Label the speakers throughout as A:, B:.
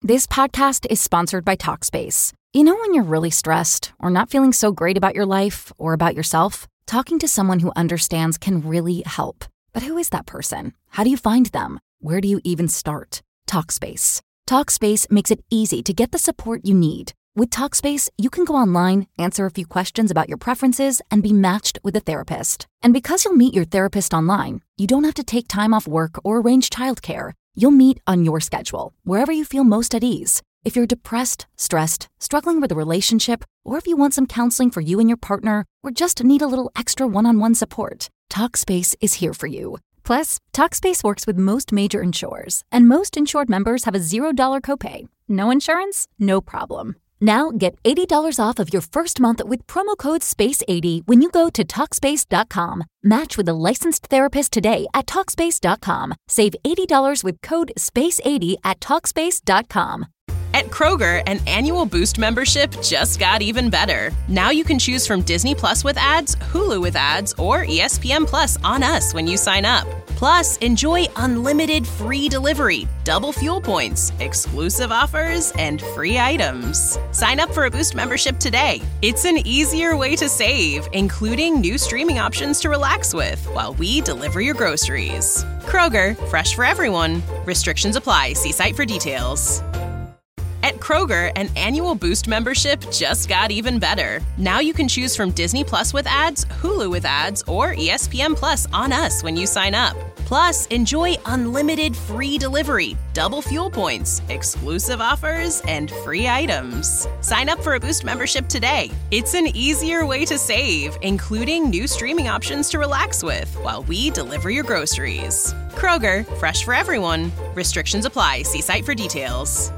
A: This podcast is sponsored by Talkspace. You know when you're really stressed or not feeling so great about your life or about yourself? Talking to someone who understands can really help. But who is that person? How do you find them? Where do you even start? Talkspace. Talkspace makes it easy to get the support you need. With Talkspace, you can go online, answer a few questions about your preferences, and be matched with a therapist. And because you'll meet your therapist online, you don't have to take time off work or arrange childcare. You'll meet on your schedule, wherever you feel most at ease. If you're depressed, stressed, struggling with a relationship, or if you want some counseling for you and your partner, or just need a little extra one-on-one support, Talkspace is here for you. Plus, Talkspace works with most major insurers, and most insured members have a $0 copay. No insurance? No problem. Now get $80 off of your first month with promo code SPACE80 when you go to Talkspace.com. Match with a licensed therapist today at Talkspace.com. Save $80 with code SPACE80 at Talkspace.com.
B: At Kroger, an annual Boost membership just got even better. Now you can choose from Disney Plus with ads, Hulu with ads, or ESPN Plus on us when you sign up. Plus, enjoy unlimited free delivery, double fuel points, exclusive offers, and free items. Sign up for a Boost membership today. It's an easier way to save, including new streaming options to relax with while we deliver your groceries. Kroger, fresh for everyone. Restrictions apply. See site for details. At Kroger, an annual Boost membership just got even better. Now you can choose from Disney Plus with ads, Hulu with ads, or ESPN Plus on us when you sign up. Plus, enjoy unlimited free delivery, double fuel points, exclusive offers, and free items. Sign up for a Boost membership today. It's an easier way to save, including new streaming options to relax with while we deliver your groceries. Kroger, fresh for everyone. Restrictions apply. See site for details.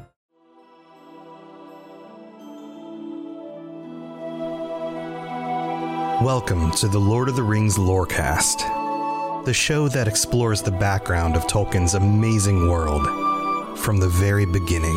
C: Welcome to the Lord of the Rings Lorecast, the show that explores the background of Tolkien's amazing world from the very beginning.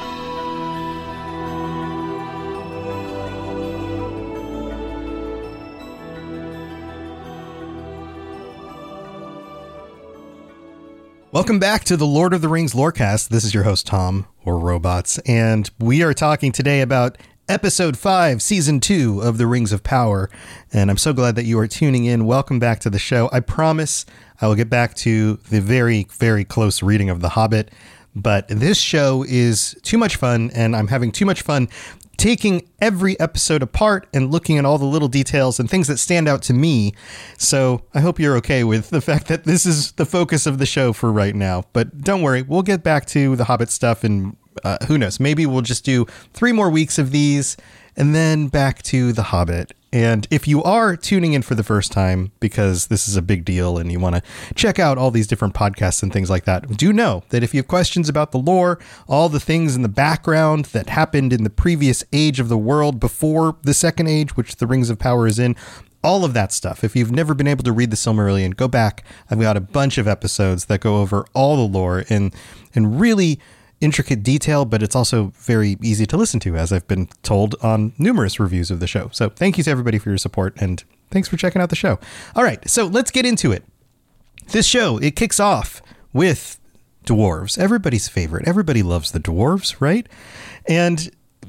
C: Welcome back to the Lord of the Rings Lorecast. This is your host, Tom, or Robots, and we are talking today about Episode 5, Season 2 of The Rings of Power, and I'm so glad that you are tuning in. Welcome back to the show. I promise I will get back to the very, very close reading of The Hobbit, but this show is too much fun, and I'm having too much fun taking every episode apart and looking at all the little details and things that stand out to me. So I hope you're okay with the fact that this is the focus of the show for right now. But don't worry, we'll get back to the Hobbit stuff, and who knows, maybe we'll just do 3 more weeks of these and then back to the Hobbit. And if you are tuning in for the first time, because this is a big deal and you want to check out all these different podcasts and things like that, do know that if you have questions about the lore, all the things in the background that happened in the previous age of the world before the second age, which the Rings of Power is in, all of that stuff. If you've never been able to read the Silmarillion, go back. I've got a bunch of episodes that go over all the lore in really intricate detail, but it's also very easy to listen to, as I've been told on numerous reviews of the show. So thank you to everybody for your support, and thanks for checking out the show. All right, so let's get into it. This show, it kicks off with dwarves, everybody's favorite. Everybody loves the dwarves, right? And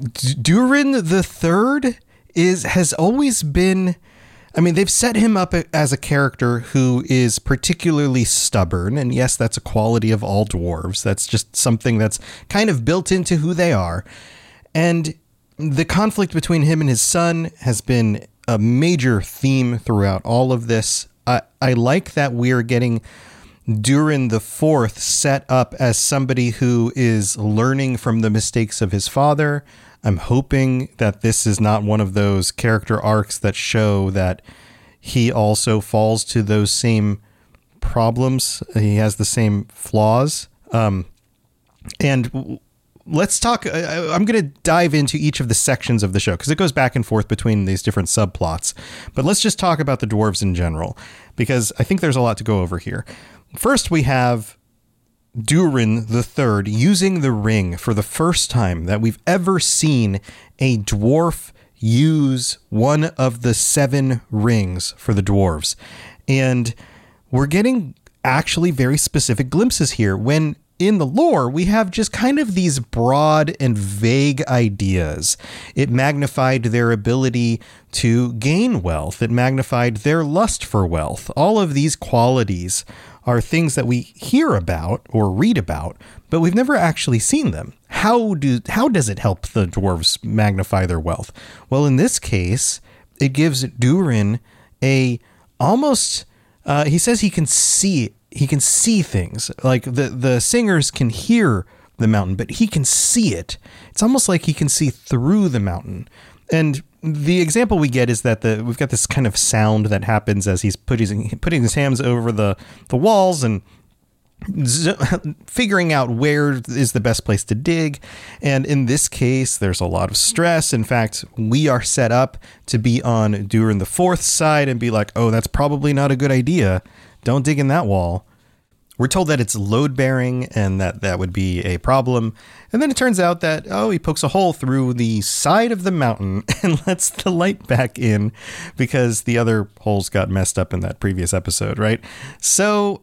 C: Durin the Third has always been, I mean, they've set him up as a character who is particularly stubborn. And yes, that's a quality of all dwarves. That's just something that's kind of built into who they are. And the conflict between him and his son has been a major theme throughout all of this. I like that we're getting Durin the Fourth set up as somebody who is learning from the mistakes of his father. I'm hoping that this is not one of those character arcs that show that he also falls to those same problems. He has the same flaws. And let's talk. I'm going to dive into each of the sections of the show because it goes back and forth between these different subplots. But let's just talk about the dwarves in general, because I think there's a lot to go over here. First, we have Durin the Third using the ring for the first time that we've ever seen a dwarf use one of the 7 rings for the dwarves. And we're getting actually very specific glimpses here. When in the lore, we have just kind of these broad and vague ideas. It magnified their ability to gain wealth. It magnified their lust for wealth. All of these qualities are things that we hear about or read about, but we've never actually seen them. How does it help the dwarves magnify their wealth? Well, in this case, it gives Durin a almost, he says he can see things. Like the singers can hear the mountain, but he can see it. It's almost like he can see through the mountain. And the example we get is that we've got this kind of sound that happens as he's putting his hands over the walls and figuring out where is the best place to dig. And in this case, there's a lot of stress. In fact, we are set up to be on Durin the Fourth's side and be like, oh, that's probably not a good idea. Don't dig in that wall. We're told that it's load bearing and that would be a problem. And then it turns out that, he pokes a hole through the side of the mountain and lets the light back in because the other holes got messed up in that previous episode, right? So,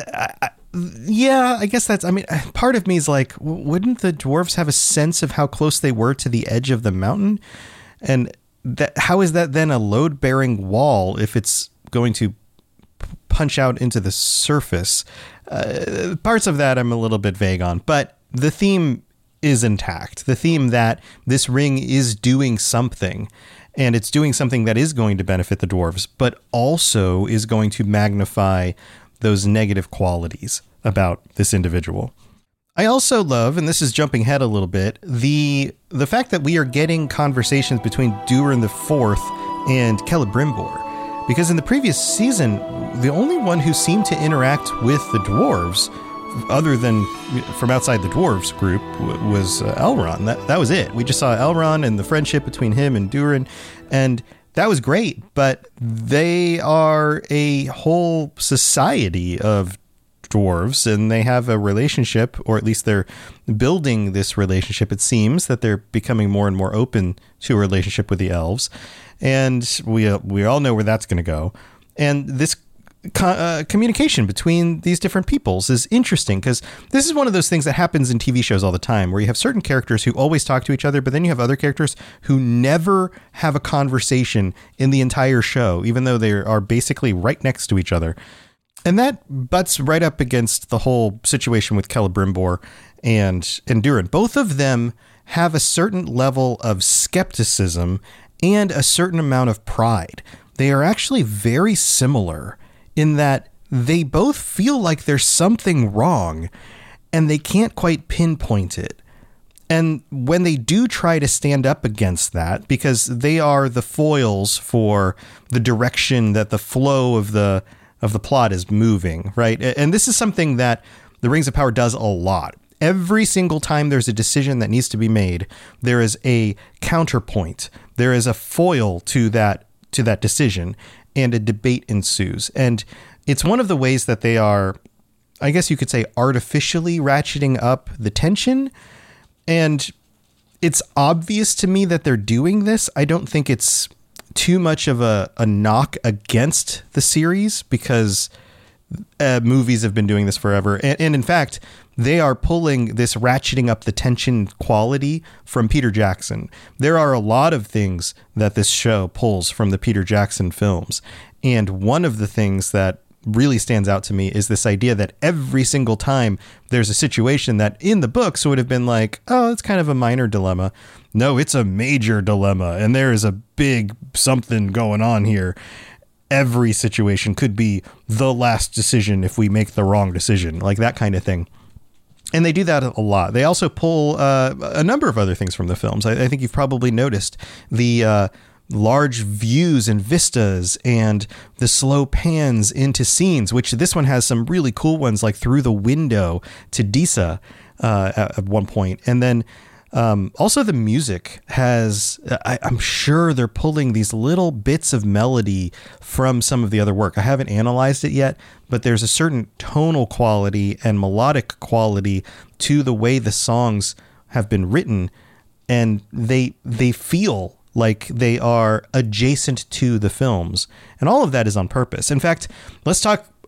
C: I guess part of me is like, wouldn't the dwarves have a sense of how close they were to the edge of the mountain? And how is that then a load bearing wall if it's going to punch out into the surface? Parts of that I'm a little bit vague on, but the theme is intact. The theme that this ring is doing something, and it's doing something that is going to benefit the dwarves, but also is going to magnify those negative qualities about this individual. I also love, and this is jumping ahead a little bit, the fact that we are getting conversations between Durin the Fourth and Celebrimbor. Because in the previous season, the only one who seemed to interact with the dwarves, other than from outside the dwarves group, was Elrond. That was it. We just saw Elrond and the friendship between him and Durin, and that was great. But they are a whole society of dwarves, and they have a relationship, or at least they're building this relationship. It seems that they're becoming more and more open to a relationship with the elves. And we all know where that's going to go. And this communication between these different peoples is interesting because this is one of those things that happens in TV shows all the time, where you have certain characters who always talk to each other, but then you have other characters who never have a conversation in the entire show, even though they are basically right next to each other. And that butts right up against the whole situation with Celebrimbor and Durin. Both of them have a certain level of skepticism and a certain amount of pride. They are actually very similar in that they both feel like there's something wrong and they can't quite pinpoint it. And when they do try to stand up against that, because they are the foils for the direction that the flow of the plot is moving, right? And this is something that the Rings of Power does a lot. Every single time there's a decision that needs to be made, there is a counterpoint. There is a foil to that decision, and a debate ensues. And it's one of the ways that they are, I guess you could say, artificially ratcheting up the tension. And it's obvious to me that they're doing this. I don't think it's too much of a knock against the series, because movies have been doing this forever. And in fact, they are pulling this ratcheting up the tension quality from Peter Jackson. There are a lot of things that this show pulls from the Peter Jackson films. And one of the things that really stands out to me is this idea that every single time there's a situation that in the books would have been like, oh, it's kind of a minor dilemma. No, it's a major dilemma. And there is a big something going on here. Every situation could be the last decision if we make the wrong decision, like that kind of thing. And they do that a lot. They also pull a number of other things from the films. I think you've probably noticed the large views and vistas and the slow pans into scenes, which this one has some really cool ones, like through the window to Disa at one point. And then also the music has, I'm sure they're pulling these little bits of melody from some of the other work. I haven't analyzed it yet, but there's a certain tonal quality and melodic quality to the way the songs have been written, and they feel like they are adjacent to the films. And all of that is on purpose. In fact, let's talk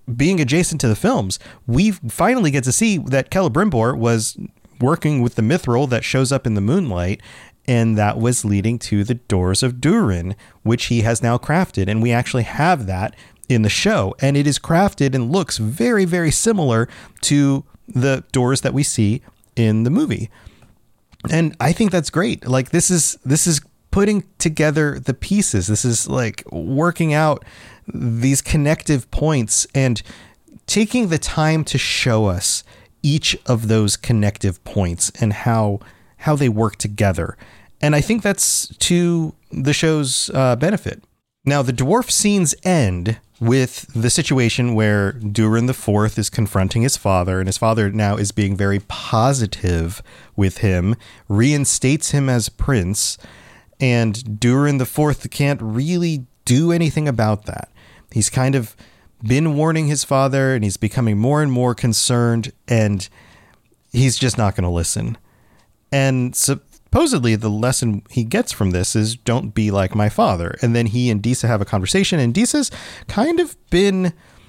C: being adjacent to the films, we finally get to see that Celebrimbor was working with the mithril that shows up in the moonlight, and that was leading to the Doors of Durin, which he has now crafted. And we actually have that in the show, and it is crafted and looks very, very similar to the doors that we see in the movie. And I think that's great. Like, this is putting together the pieces. This is like working out these connective points and taking the time to show us each of those connective points and how they work together. And I think that's to the show's benefit. Now, the dwarf scenes end with the situation where Durin IV is confronting his father, and his father now is being very positive with him, reinstates him as prince, and Durin IV can't really do anything about that. He's kind of been warning his father, and he's becoming more and more concerned, and he's just not going to listen. And supposedly the lesson he gets from this is don't be like my father. And then he and Disa have a conversation, and Disa's kind of been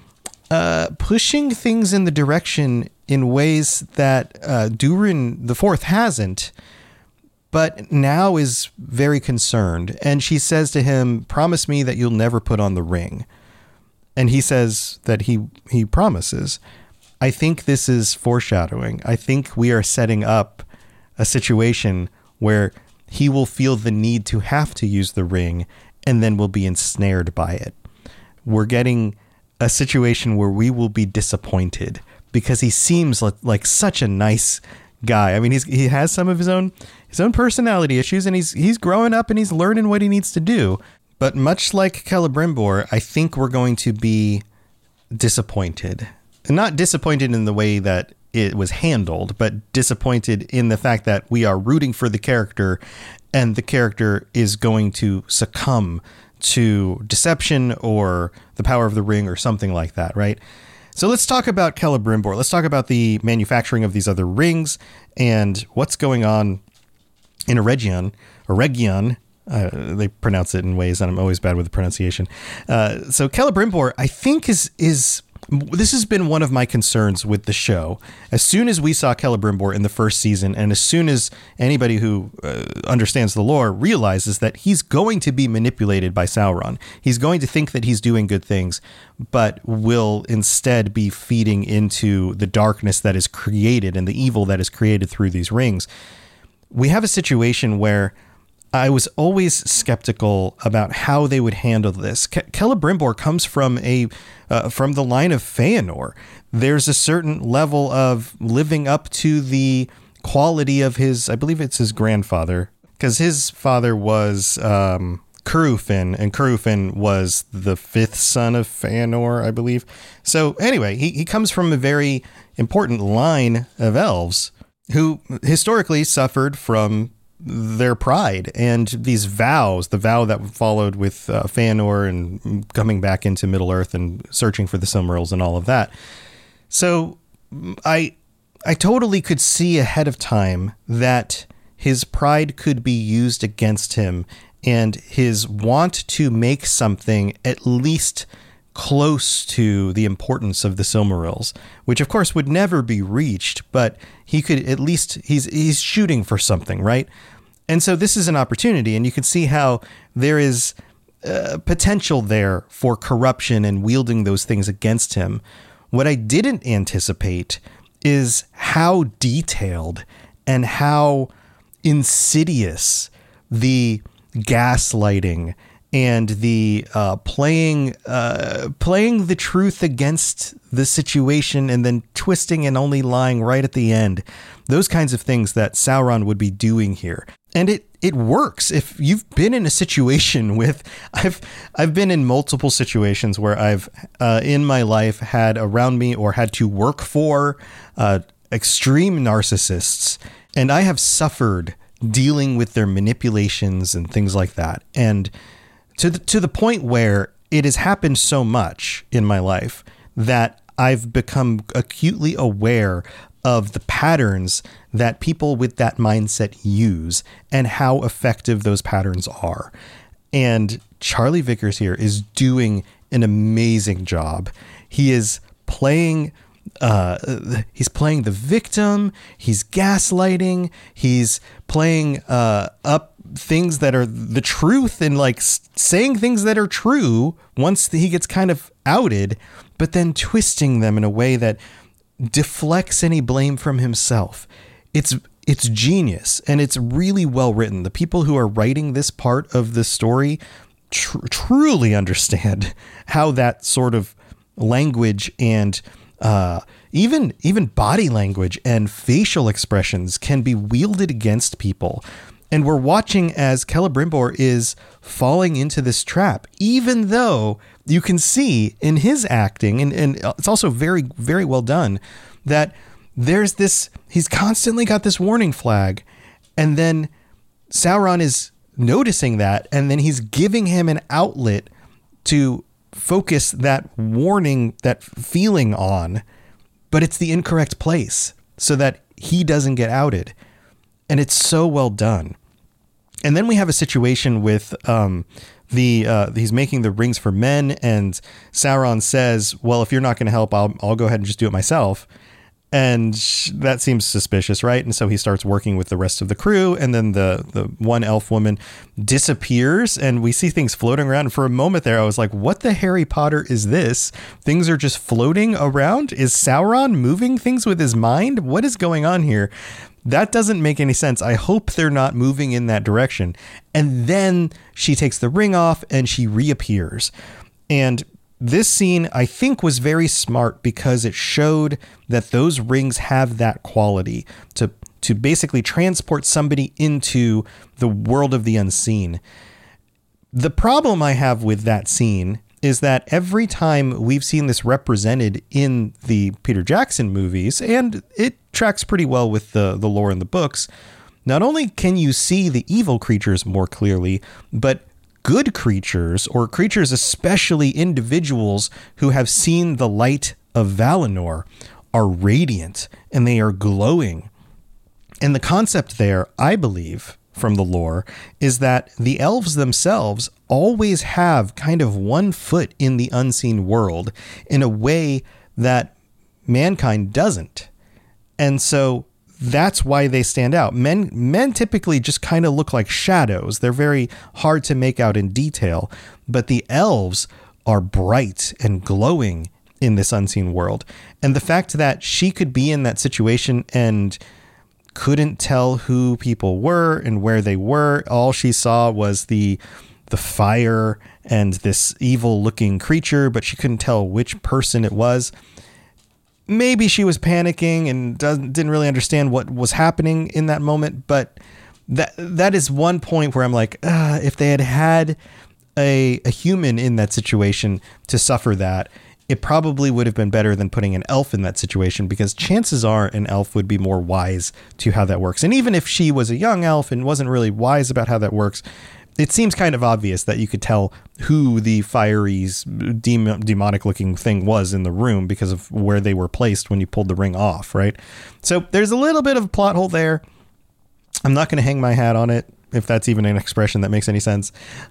C: pushing things in the direction in ways that Durin IV hasn't, but now is very concerned. And she says to him, promise me that you'll never put on the ring. And he says that he promises. I think this is foreshadowing. I think we are setting up a situation where he will feel the need to have to use the ring and then will be ensnared by it. We're getting a situation where we will be disappointed because he seems like such a nice guy. I mean, he has some of his own personality issues, and he's growing up and he's learning what he needs to do. But much like Celebrimbor, I think we're going to be disappointed. And not disappointed in the way that it was handled, but disappointed in the fact that we are rooting for the character and the character is going to succumb to deception or the power of the ring or something like that, right? So let's talk about Celebrimbor. Let's talk about the manufacturing of these other rings and what's going on in Eregion. They pronounce it in ways that I'm always bad with the pronunciation. So Celebrimbor, I think this has been one of my concerns with the show. As soon as we saw Celebrimbor in the first season, and as soon as anybody who understands the lore realizes that he's going to be manipulated by Sauron, he's going to think that he's doing good things, but will instead be feeding into the darkness that is created and the evil that is created through these rings. We have a situation where I was always skeptical about how they would handle this. Celebrimbor comes from the line of Feanor. There's a certain level of living up to the quality of I believe it's his grandfather, because his father was Curufin, and Curufin was the fifth son of Feanor, I believe. So anyway, he comes from a very important line of elves who historically suffered from their pride and these vows, the vow that followed with Feanor and coming back into Middle Earth and searching for the Silmarils and all of that. So I totally could see ahead of time that his pride could be used against him and his want to make something at least close to the importance of the Silmarils, which of course would never be reached, but he could at least, he's shooting for something, right? And so this is an opportunity, and you can see how there is potential there for corruption and wielding those things against him. What I didn't anticipate is how detailed and how insidious the gaslighting and the playing the truth against the situation and then twisting and only lying right at the end. Those kinds of things that Sauron would be doing here. And it works. If you've been in a situation with, I've been in multiple situations where I've in my life had around me or had to work for extreme narcissists, and I have suffered dealing with their manipulations and things like that. And to the point where it has happened so much in my life that I've become acutely aware of the patterns that people with that mindset use and how effective those patterns are. And Charlie Vickers here is doing an amazing job. He is playing he's playing the victim, he's gaslighting, he's playing up things that are the truth and like saying things that are true once he gets kind of outed, but then twisting them in a way that deflects any blame from himself. It's genius, and it's really well written. The people who are writing this part of the story truly understand how that sort of language and even body language and facial expressions can be wielded against people. And we're watching as Celebrimbor is falling into this trap, even though you can see in his acting, and it's also very, very well done, that there's this, he's constantly got this warning flag, and then Sauron is noticing that, and then he's giving him an outlet to focus that warning, that feeling on, but it's the incorrect place so that he doesn't get outed. And it's so well done. And then we have a situation with he's making the rings for men, and Sauron says, well, if you're not going to help, I'll go ahead and just do it myself. And that seems suspicious, right? And so he starts working with the rest of the crew, and then the one elf woman disappears, and we see things floating around. And for a moment there, I was like, what the Harry Potter is this? Things are just floating around? Is Sauron moving things with his mind? What is going on here? That doesn't make any sense. I hope they're not moving in that direction. And then she takes the ring off and she reappears. And this scene, I think, was very smart because it showed that those rings have that quality to basically transport somebody into the world of the unseen. The problem I have with that scene is that every time we've seen this represented in the Peter Jackson movies, and it tracks pretty well with the lore in the books, not only can you see the evil creatures more clearly, but good creatures, or creatures, especially individuals who have seen the light of Valinor, are radiant and they are glowing. And the concept there, I believe, from the lore, is that the elves themselves always have kind of one foot in the unseen world in a way that mankind doesn't. And so that's why they stand out. Men typically just kind of look like shadows. They're very hard to make out in detail, but the elves are bright and glowing in this unseen world. And the fact that she could be in that situation and couldn't tell who people were and where they were, all she saw was the fire and this evil looking creature, but she couldn't tell which person it was. Maybe she was panicking and didn't really understand what was happening in that moment. But that is one point where I'm like, if they had a human in that situation to suffer that, it probably would have been better than putting an elf in that situation, because chances are an elf would be more wise to how that works. And even if she was a young elf and wasn't really wise about how that works, it seems kind of obvious that you could tell who the fiery, demonic looking thing was in the room because of where they were placed when you pulled the ring off, right? So there's a little bit of a plot hole there. I'm not going to hang my hat on it, if that's even an expression that makes any sense,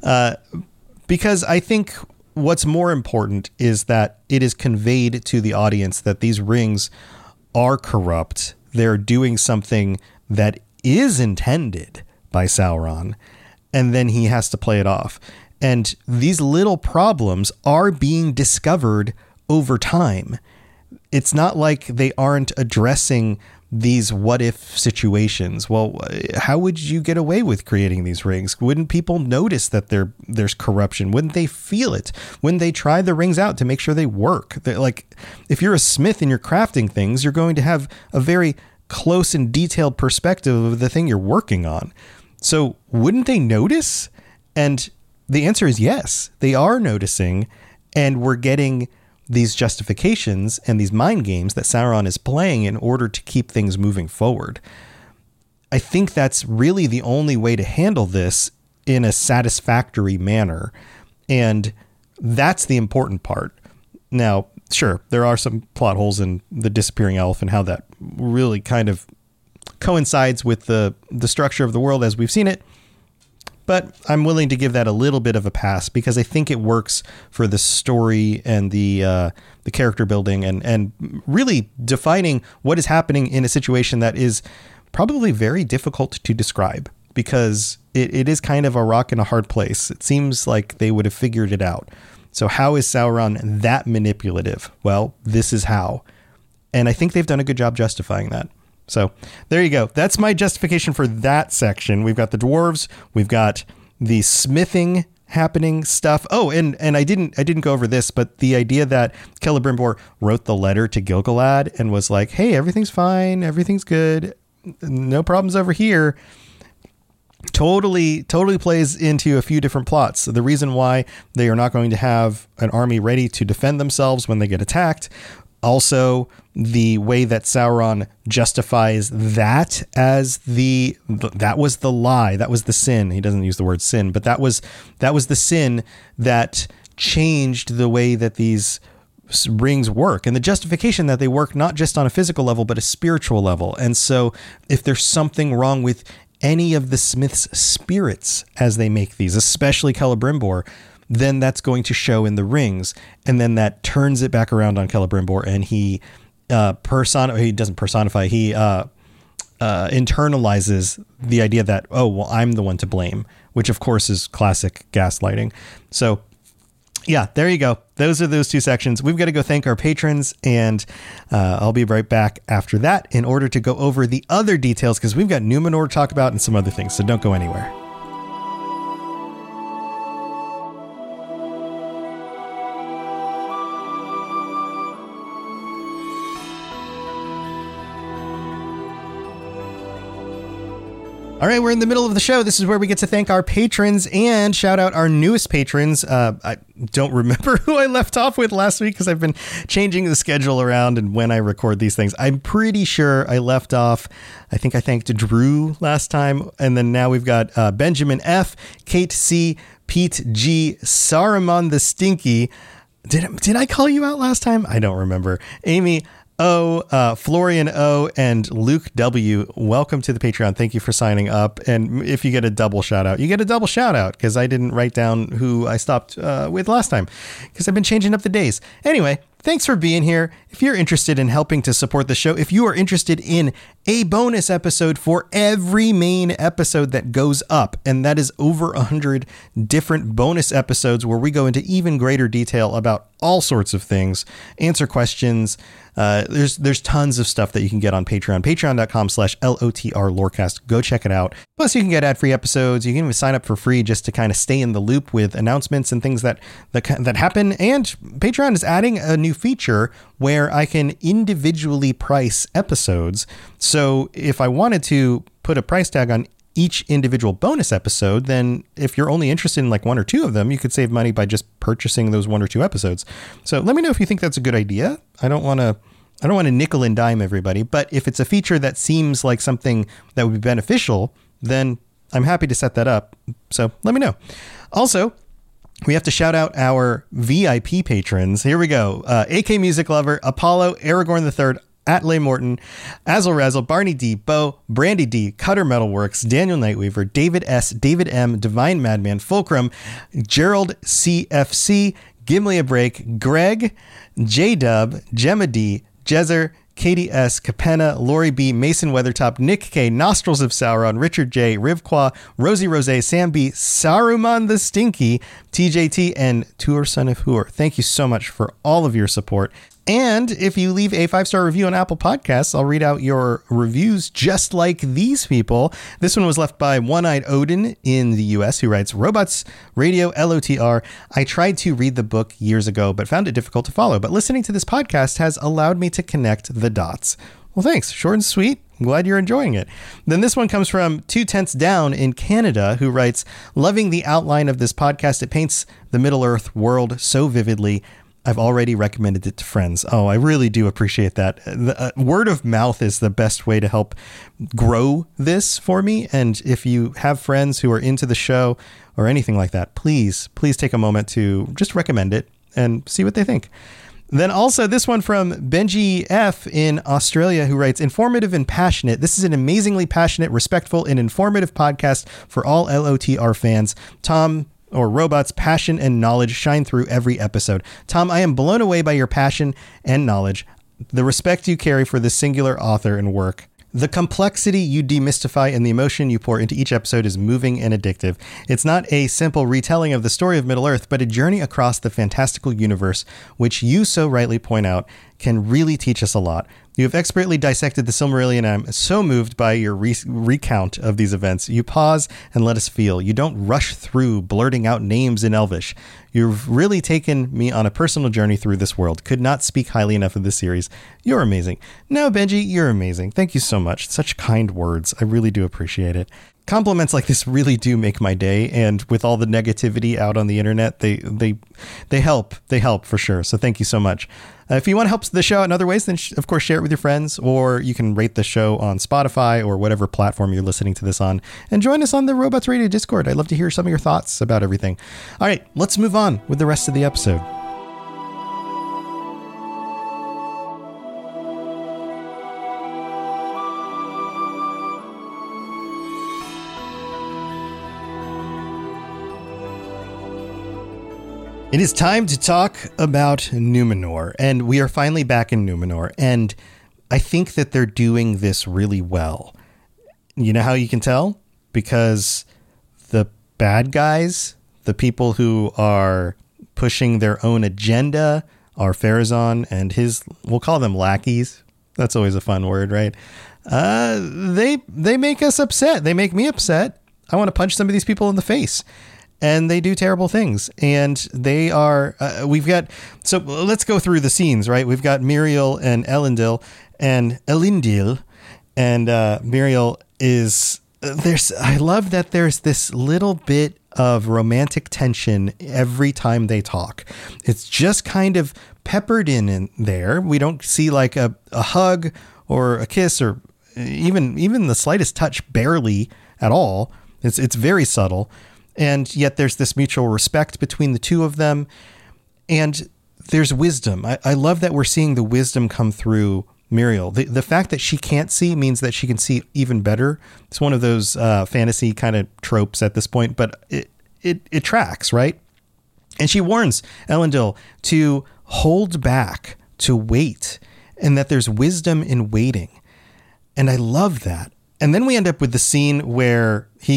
C: because I think what's more important is that it is conveyed to the audience that these rings are corrupt. They're doing something that is intended by Sauron, and then he has to play it off. And these little problems are being discovered over time. It's not like they aren't addressing these what if situations. Well, how would you get away with creating these rings? Wouldn't people notice that there's corruption? Wouldn't they feel it? Wouldn't they try the rings out to make sure they work? Like, if you're a smith and you're crafting things, you're going to have a very close and detailed perspective of the thing you're working on. So wouldn't they notice? And the answer is yes, they are noticing, and we're getting these justifications and these mind games that Sauron is playing in order to keep things moving forward. I think that's really the only way to handle this in a satisfactory manner. And that's the important part. Now, sure, there are some plot holes in the disappearing elf and how that really kind of coincides with the structure of the world as we've seen it. but I'm willing to give that a little bit of a pass because I think it works for the story and the character building and really defining what is happening in a situation that is probably very difficult to describe because it is kind of a rock and a hard place. It seems like they would have figured it out. So how is Sauron that manipulative? Well, this is how. And I think they've done a good job justifying that. So there you go. That's my justification for that section. We've got the dwarves. We've got the smithing happening stuff. Oh, and I didn't go over this, but the idea that Celebrimbor wrote the letter to Gil-galad and was like, hey, everything's fine. Everything's good. No problems over here. Totally plays into a few different plots. The reason why they are not going to have an army ready to defend themselves when they get attacked. Also, the way that Sauron justifies that as that was the lie, that was the sin. He doesn't use the word sin, but that was the sin that changed the way that these rings work, and the justification that they work not just on a physical level, but a spiritual level. And so if there's something wrong with any of the smith's spirits as they make these, especially Celebrimbor, then that's going to show in the rings. And then that turns it back around on Celebrimbor, and he doesn't personify, he internalizes the idea that, oh, well, I'm the one to blame, which of course is classic gaslighting. So yeah, there you go. Those are those two sections. We've got to go thank our patrons, and I'll be right back after that in order to go over the other details, because we've got Numenor to talk about and some other things, so don't go anywhere. All right, we're in the middle of the show. This is where we get to thank our patrons and shout out our newest patrons. I don't remember who I left off with last week because I've been changing the schedule around and when I record these things. I'm pretty sure I left off, I think I thanked Drew last time. And then now we've got Benjamin F, Kate C, Pete G, Saruman the Stinky. Did I call you out last time? I don't remember. Amy O, Florian O, and Luke W. Welcome to the Patreon. Thank you for signing up. And if you get a double shout out, you get a double shout out because I didn't write down who I stopped with last time because I've been changing up the days. Anyway, thanks for being here. If you're interested in helping to support the show, if you are interested in a bonus episode for every main episode that goes up, and that is over 100 different bonus episodes where we go into even greater detail about all sorts of things, answer questions. There's tons of stuff that you can get on Patreon, patreon.com/LOTR Lorecast. Go check it out. Plus you can get ad-free episodes. You can even sign up for free just to kind of stay in the loop with announcements and things that happen. And Patreon is adding a new feature where I can individually price episodes. So if I wanted to put a price tag on each individual bonus episode, then if you're only interested in like one or two of them, you could save money by just purchasing those one or two episodes. So let me know if you think that's a good idea. I don't want to nickel and dime everybody, but if it's a feature that seems like something that would be beneficial, then I'm happy to set that up. So let me know. Also, we have to shout out our VIP patrons. Here we go. AK Music Lover, Apollo, Aragorn III, Atley Morton, Azel Razzle, Barney D, Bo, Brandy D, Cutter Metalworks, Daniel Nightweaver, David S, David M, Divine Madman, Fulcrum, Gerald CFC, Gimli a Break, Greg, J Dub, Gemma D, Jezer, Katie S, Capenna, Lori B, Mason Weathertop, Nick K, Nostrils of Sauron, Richard J, Rivqua, Rosie Rose, Sam B, Saruman the Stinky, TJT, and Tour Son of Hoor. Thank you so much for all of your support. And if you leave a 5-star review on Apple Podcasts, I'll read out your reviews just like these people. This one was left by One-Eyed Odin in the US, who writes, Robots Radio LOTR. I tried to read the book years ago, but found it difficult to follow. But listening to this podcast has allowed me to connect the dots. Well, thanks. Short and sweet. I'm glad you're enjoying it. Then this one comes from 2 Tenths Down in Canada, who writes, loving the outline of this podcast. It paints the Middle-earth world so vividly. I've already recommended it to friends. Oh, I really do appreciate that. The, word of mouth is the best way to help grow this for me. And if you have friends who are into the show or anything like that, please take a moment to just recommend it and see what they think. Then also this one from Benji F in Australia, who writes, informative and passionate. This is an amazingly passionate, respectful, and informative podcast for all LOTR fans. Tom or Robot's passion and knowledge shine through every episode. Tom, I am blown away by your passion and knowledge, the respect you carry for this singular author and work. The complexity you demystify and the emotion you pour into each episode is moving and addictive. It's not a simple retelling of the story of Middle-earth, but a journey across the fantastical universe, which you so rightly point out can really teach us a lot. You have expertly dissected the Silmarillion, and I'm so moved by your recount of these events. You pause and let us feel. You don't rush through blurting out names in Elvish. You've really taken me on a personal journey through this world. Could not speak highly enough of this series. You're amazing. No, Benji, you're amazing. Thank you so much. Such kind words. I really do appreciate it. Compliments like this really do make my day, and with all the negativity out on the internet, they help. They help for sure. So thank you so much. If you want to help the show out in other ways, then of course share it with your friends, or you can rate the show on Spotify or whatever platform you're listening to this on, and join us on the Robots Radio Discord. I'd love to hear some of your thoughts about everything. All right, let's move on with the rest of the episode. It is time to talk about Numenor, and we are finally back in Numenor, and I think that they're doing this really well. You know how you can tell? Because the bad guys, the people who are pushing their own agenda, are Pharazôn and his, we'll call them lackeys. That's always a fun word, right? They make us upset. They make me upset. I want to punch some of these people in the face. And they do terrible things. And they are, so let's go through the scenes, right? We've got Miriel and Elendil, and Miriel is, I love that there's this little bit of romantic tension every time they talk. It's just kind of peppered in there. We don't see like a hug or a kiss or even the slightest touch, barely at all. It's very subtle. And yet there's this mutual respect between the two of them. And there's wisdom. I love that we're seeing the wisdom come through Miriel. The fact that she can't see means that she can see even better. It's one of those fantasy kind of tropes at this point, but it tracks, right? And she warns Elendil to hold back, to wait, and that there's wisdom in waiting. And I love that. And then we end up with the scene where he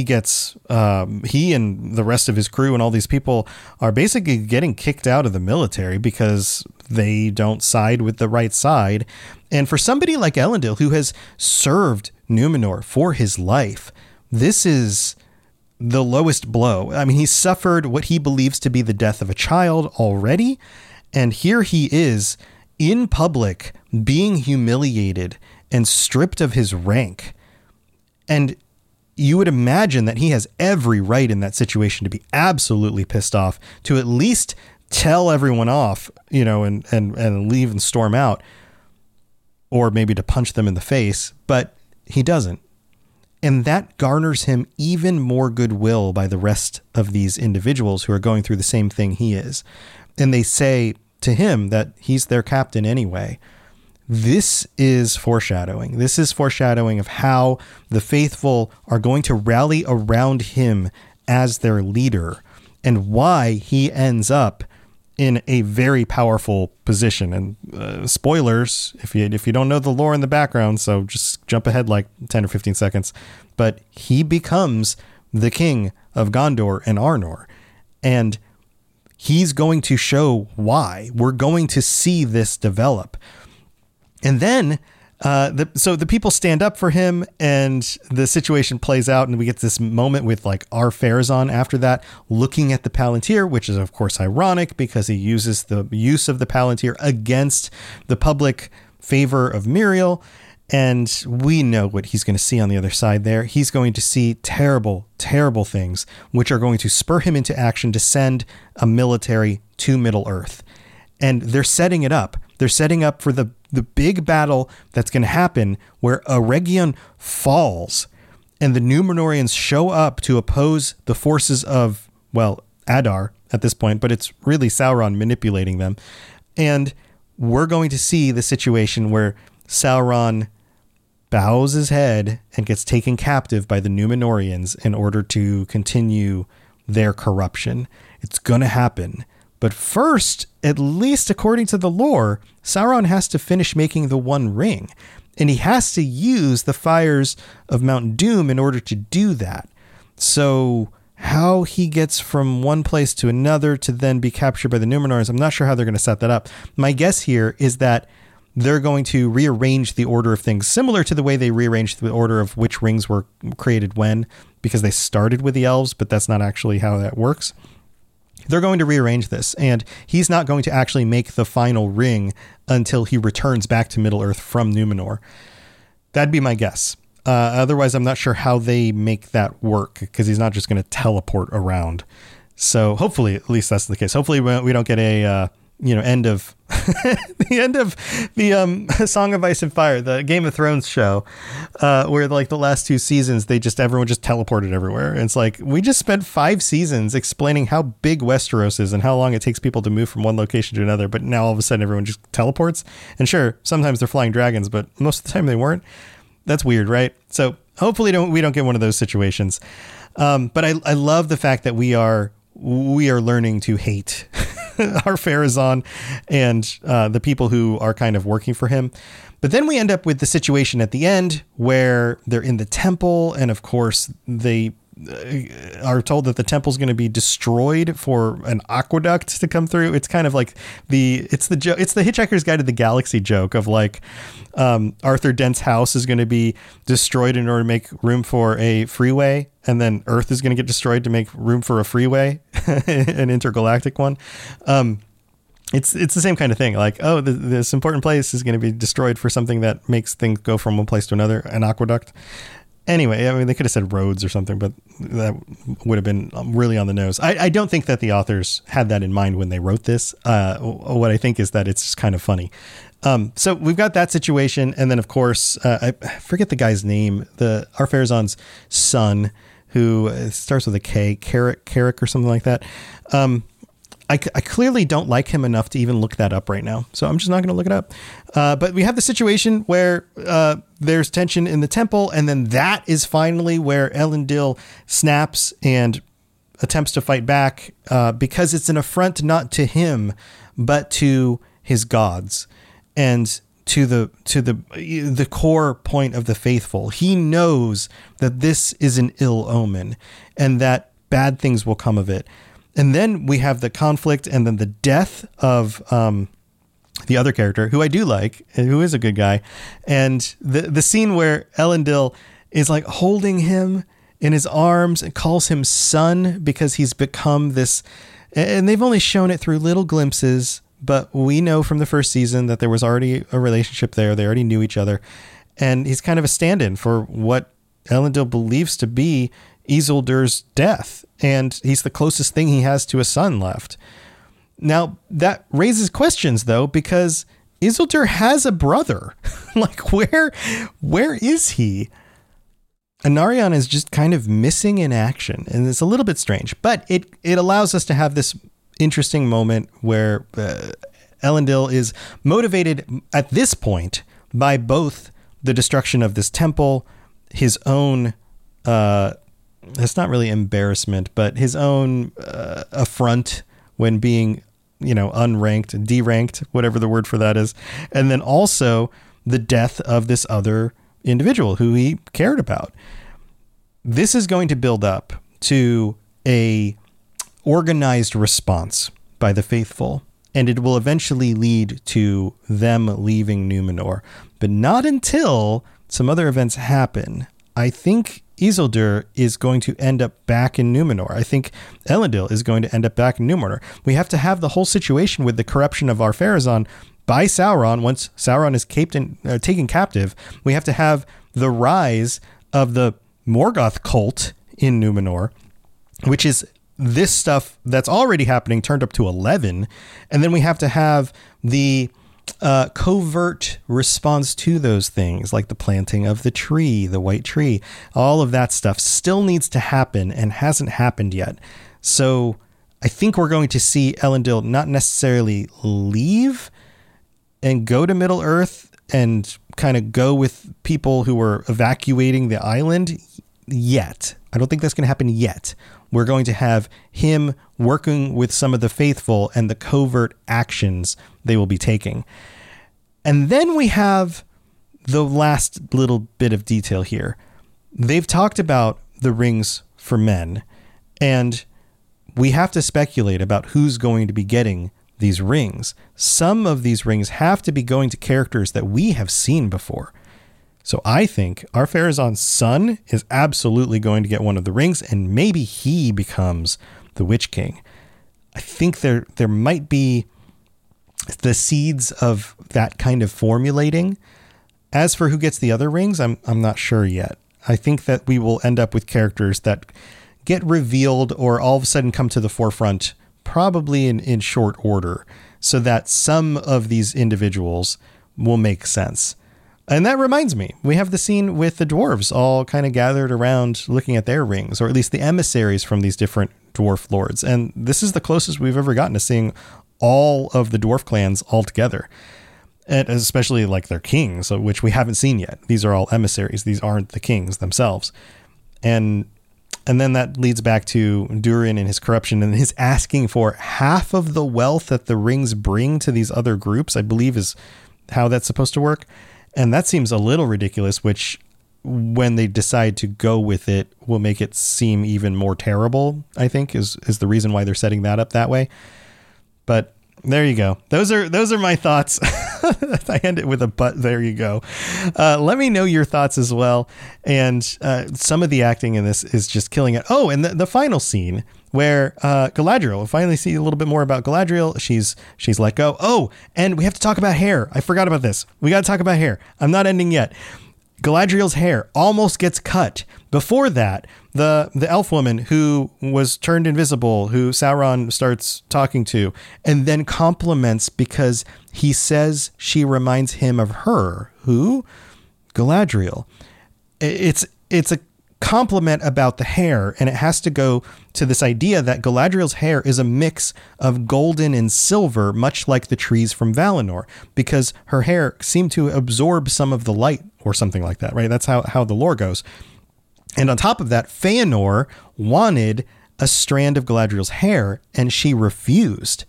C: and the rest of his crew and all these people are basically getting kicked out of the military because they don't side with the right side. And for somebody like Elendil, who has served Numenor for his life, this is the lowest blow. I mean, he suffered what he believes to be the death of a child already. And here he is in public being humiliated and stripped of his rank. And you would imagine that he has every right in that situation to be absolutely pissed off, to at least tell everyone off, and leave and storm out, or maybe to punch them in the face, but he doesn't. And that garners him even more goodwill by the rest of these individuals who are going through the same thing he is. And they say to him that he's their captain anyway. This is foreshadowing. This is foreshadowing of how the faithful are going to rally around him as their leader, and why he ends up in a very powerful position. And spoilers, if you don't know the lore in the background, so just jump ahead like 10 or 15 seconds. But he becomes the king of Gondor and Arnor, and he's going to show why. We're going to see this develop. And then, so the people stand up for him, and the situation plays out, and we get this moment with like our Pharazôn after that, looking at the Palantir, which is of course ironic because he uses the use of the Palantir against the public favor of Miriel. And we know what he's going to see on the other side there. He's going to see terrible, terrible things, which are going to spur him into action to send a military to Middle-earth. And they're setting it up. They're setting up for the big battle that's going to happen where Eregion falls and the Númenóreans show up to oppose the forces of, Adar at this point, but it's really Sauron manipulating them. And we're going to see the situation where Sauron bows his head and gets taken captive by the Númenóreans in order to continue their corruption. It's going to happen. But first, at least according to the lore, Sauron has to finish making the One Ring. And he has to use the fires of Mount Doom in order to do that. So how he gets from one place to another to then be captured by the Númenóreans, I'm not sure how they're going to set that up. My guess here is that they're going to rearrange the order of things, similar to the way they rearranged the order of which rings were created when, because they started with the elves, but that's not actually how that works. They're going to rearrange this, and he's not going to actually make the final ring until he returns back to Middle-earth from Númenor. That'd be my guess. Otherwise, I'm not sure how they make that work, because he's not just going to teleport around. So hopefully, at least that's the case. Hopefully we don't get a end of the end of the Song of Ice and Fire, the Game of Thrones show, where like the last 2 seasons, everyone just teleported everywhere. And it's like, we just spent 5 seasons explaining how big Westeros is and how long it takes people to move from one location to another. But now all of a sudden everyone just teleports. And sure, sometimes they're flying dragons, but most of the time they weren't. That's weird, right? So hopefully we don't get one of those situations. But I love the fact that we are learning to hate Ar-Pharazôn and the people who are kind of working for him. But then we end up with the situation at the end where they're in the temple, and of course they are told that the temple's going to be destroyed for an aqueduct to come through. It's kind of like it's the Hitchhiker's Guide to the Galaxy joke of like Arthur Dent's house is going to be destroyed in order to make room for a freeway, and then Earth is going to get destroyed to make room for a freeway, an intergalactic one. It's the same kind of thing. Like, oh, this important place is going to be destroyed for something that makes things go from one place to another, an aqueduct. Anyway, I mean, they could have said roads or something, but that would have been really on the nose. I don't think that the authors had that in mind when they wrote this. What I think is that it's just kind of funny. So we've got that situation. And then, of course, I forget the guy's name, the Ar-Pharazôn's son, who starts with a K, Carrick or something like that. I clearly don't like him enough to even look that up right now. So I'm just not going to look it up. But we have the situation where there's tension in the temple. And then that is finally where Elendil snaps and attempts to fight back because it's an affront not to him, but to his gods and to the core point of the faithful. He knows that this is an ill omen and that bad things will come of it. And then we have the conflict and then the death of the other character, who I do like, and who is a good guy. And the scene where Elendil is like holding him in his arms and calls him son because he's become this. And they've only shown it through little glimpses, but we know from the first season that there was already a relationship there. They already knew each other. And he's kind of a stand-in for what Elendil believes to be Isildur's death, and he's the closest thing he has to a son left. Now, that raises questions, though, because Isildur has a brother. Like, where is he? Anarion is just kind of missing in action, and it's a little bit strange, but it allows us to have this interesting moment where Elendil is motivated at this point by both the destruction of this temple, his own it's not really embarrassment, but his own affront when being, unranked, deranked, whatever the word for that is. And then also the death of this other individual who he cared about. This is going to build up to a organized response by the faithful, and it will eventually lead to them leaving Númenor, but not until some other events happen. I think Isildur is going to end up back in Númenor. I think Elendil is going to end up back in Númenor. We have to have the whole situation with the corruption of Ar-Pharazôn by Sauron. Once Sauron is taken captive, we have to have the rise of the Morgoth cult in Númenor, which is this stuff that's already happening turned up to 11. And then we have to have the covert response to those things, like the planting of the tree, the white tree. All of that stuff still needs to happen and hasn't happened yet. So I think we're going to see Elendil not necessarily leave and go to Middle Earth and kind of go with people who are evacuating the island yet. I don't think that's going to happen yet. We're going to have him working with some of the faithful and the covert actions they will be taking. And then we have the last little bit of detail here. They've talked about the rings for men, and we have to speculate about who's going to be getting these rings. Some of these rings have to be going to characters that we have seen before. So I think Ar-Pharazôn's son is absolutely going to get one of the rings, and maybe he becomes the Witch King. I think there might be the seeds of that kind of formulating. As for who gets the other rings, I'm not sure yet. I think that we will end up with characters that get revealed or all of a sudden come to the forefront, probably in short order, so that some of these individuals will make sense. And that reminds me, we have the scene with the dwarves all kind of gathered around looking at their rings, or at least the emissaries from these different dwarf lords. And this is the closest we've ever gotten to seeing all of the dwarf clans all together, and especially like their kings, which we haven't seen yet. These are all emissaries. These aren't the kings themselves. And then that leads back to Durin and his corruption and his asking for half of the wealth that the rings bring to these other groups, I believe is how that's supposed to work. And that seems a little ridiculous, which when they decide to go with it will make it seem even more terrible, I think is the reason why they're setting that up that way. But there you go. Those are my thoughts. I end it with a but. There you go. Let me know your thoughts as well. And some of the acting in this is just killing it. Oh, and the final scene where Galadriel, we'll finally see a little bit more about Galadriel. She's let go. Oh, and we have to talk about hair. I forgot about this. We got to talk about hair. I'm not ending yet. Galadriel's hair almost gets cut. Before that, the elf woman who was turned invisible, who Sauron starts talking to, and then compliments because he says she reminds him of her. Who? Galadriel. It's a compliment about the hair, and it has to go to this idea that Galadriel's hair is a mix of golden and silver, much like the trees from Valinor, because her hair seemed to absorb some of the light or something like that, right? That's how the lore goes. And on top of that, Feanor wanted a strand of Galadriel's hair, and she refused.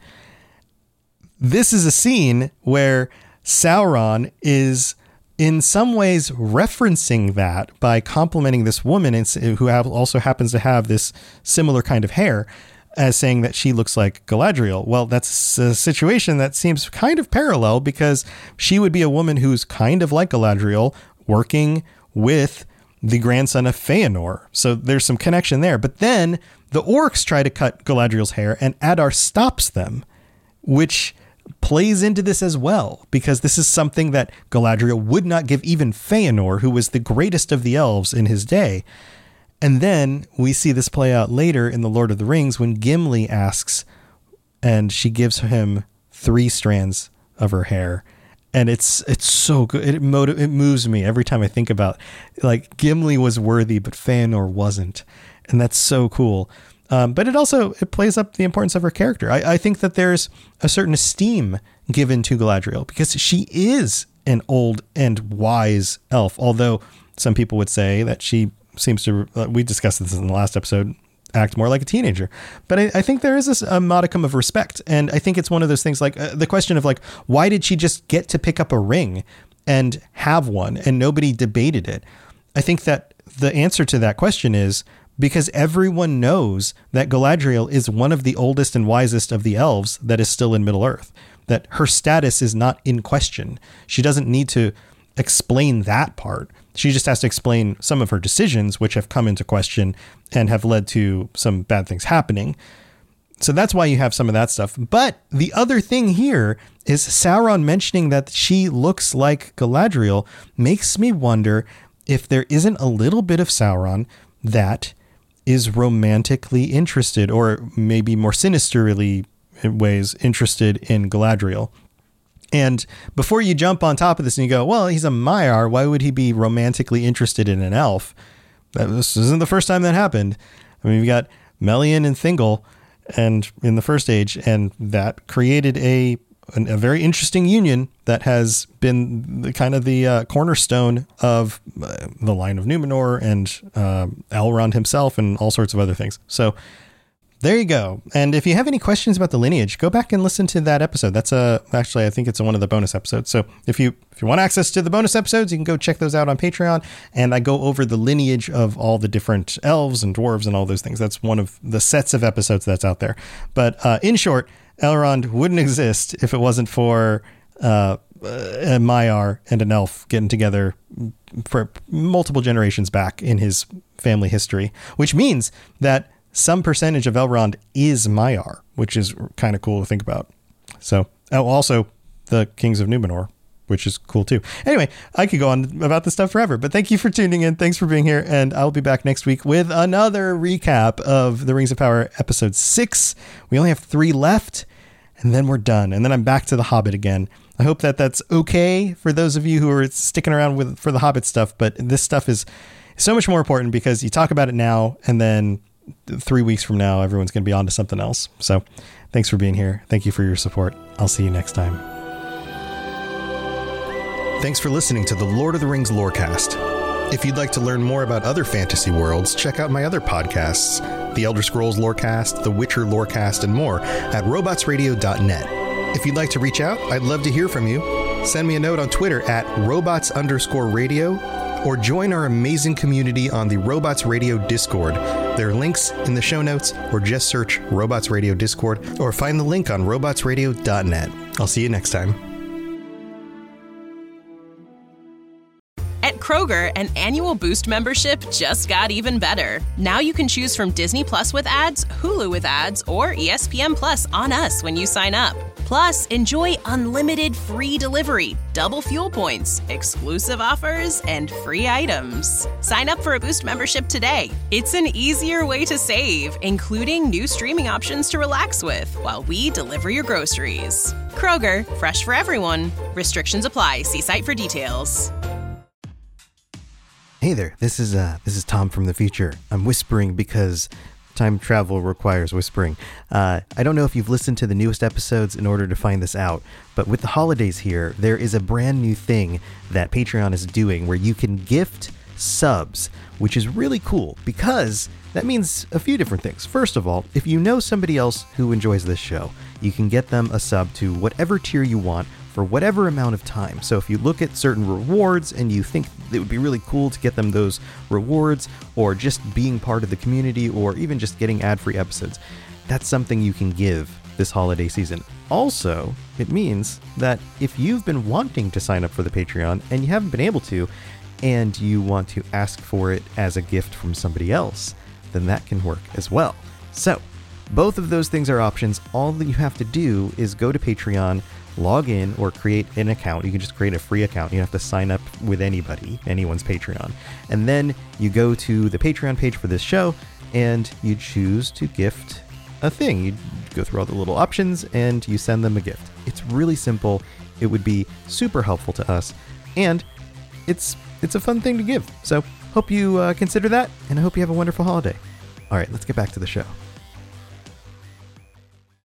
C: This is a scene where Sauron is in some ways referencing that by complimenting this woman who also happens to have this similar kind of hair, as saying that she looks like Galadriel. Well, that's a situation that seems kind of parallel, because she would be a woman who's kind of like Galadriel, working with the grandson of Feanor. So there's some connection there. But then the orcs try to cut Galadriel's hair, and Adar stops them, which plays into this as well, because this is something that Galadriel would not give even Feanor, who was the greatest of the elves in his day. And then we see this play out later in The Lord of the Rings when Gimli asks, and she gives him 3 strands of her hair. And it's so good. It moves me every time I think about, like, Gimli was worthy, but Feanor wasn't. And that's so cool. But it plays up the importance of her character. I think that there's a certain esteem given to Galadriel because she is an old and wise elf. Although some people would say that she seems to, we discussed this in the last episode, act more like a teenager. But I think there is a modicum of respect. And I think it's one of those things like the question of like, why did she just get to pick up a ring and have one and nobody debated it? I think that the answer to that question is because everyone knows that Galadriel is one of the oldest and wisest of the elves that is still in Middle-earth, that her status is not in question. She doesn't need to explain that part. She just has to explain some of her decisions, which have come into question and have led to some bad things happening. So that's why you have some of that stuff. But the other thing here is Sauron mentioning that she looks like Galadriel makes me wonder if there isn't a little bit of Sauron that is romantically interested, or maybe more sinisterly ways interested in Galadriel. And before you jump on top of this and you go, well, he's a Maiar, why would he be romantically interested in an elf? This isn't the first time that happened. I mean, we've got Melian and Thingol and in the First Age, and that created a a very interesting union that has been the cornerstone of the Line of Numenor and Elrond himself and all sorts of other things. So there you go. And if you have any questions about the lineage, go back and listen to that episode. That's actually, I think it's one of the bonus episodes. So if you want access to the bonus episodes, you can go check those out on Patreon. And I go over the lineage of all the different elves and dwarves and all those things. That's one of the sets of episodes that's out there. But in short, Elrond wouldn't exist if it wasn't for a Maiar and an elf getting together for multiple generations back in his family history, which means that some percentage of Elrond is Maiar, which is kind of cool to think about. So, also the Kings of Numenor, which is cool too. Anyway, I could go on about this stuff forever, but thank you for tuning in. Thanks for being here. And I'll be back next week with another recap of the Rings of Power episode 6. We only have 3 left and then we're done. And then I'm back to the Hobbit again. I hope that that's okay for those of you who are sticking around for the Hobbit stuff, but this stuff is so much more important because you talk about it now and then 3 weeks from now, everyone's going to be on to something else. So thanks for being here. Thank you for your support. I'll see you next time. Thanks for listening to the Lord of the Rings Lorecast. If you'd like to learn more about other fantasy worlds, check out my other podcasts, the Elder Scrolls Lorecast, the Witcher Lorecast, and more at robotsradio.net. If you'd like to reach out, I'd love to hear from you. Send me a note on Twitter at robots_radio or join our amazing community on the Robots Radio Discord. There are links in the show notes, or just search Robots Radio Discord, or find the link on robotsradio.net. I'll see you next time.
B: At Kroger, an annual Boost membership just got even better. Now you can choose from Disney Plus with ads, Hulu with ads, or ESPN Plus on us when you sign up. Plus, enjoy unlimited free delivery, double fuel points, exclusive offers, and free items. Sign up for a Boost membership today. It's an easier way to save, including new streaming options to relax with while we deliver your groceries. Kroger, fresh for everyone. Restrictions apply. See site for details.
C: Hey there, this is Tom from the future. I'm whispering because time travel requires whispering. I don't know if you've listened to the newest episodes in order to find this out, but with the holidays here, there is a brand new thing that Patreon is doing where you can gift subs, which is really cool because that means a few different things. First of all, if you know somebody else who enjoys this show, you can get them a sub to whatever tier you want for whatever amount of time. So if you look at certain rewards and you think it would be really cool to get them those rewards, or just being part of the community, or even just getting ad-free episodes, that's something you can give this holiday season. Also, it means that if you've been wanting to sign up for the Patreon and you haven't been able to, and you want to ask for it as a gift from somebody else, then that can work as well. So both of those things are options. All that you have to do is go to Patreon, log in, or create an account. You can just create a free account. You don't have to sign up with anyone's Patreon. And then you go to the Patreon page for this show and you choose to gift a thing. You go through all the little options and you send them a gift. It's really simple. It would be super helpful to us, and it's a fun thing to give. So hope you consider that, and I hope you have a wonderful holiday. All right, let's get back to the show.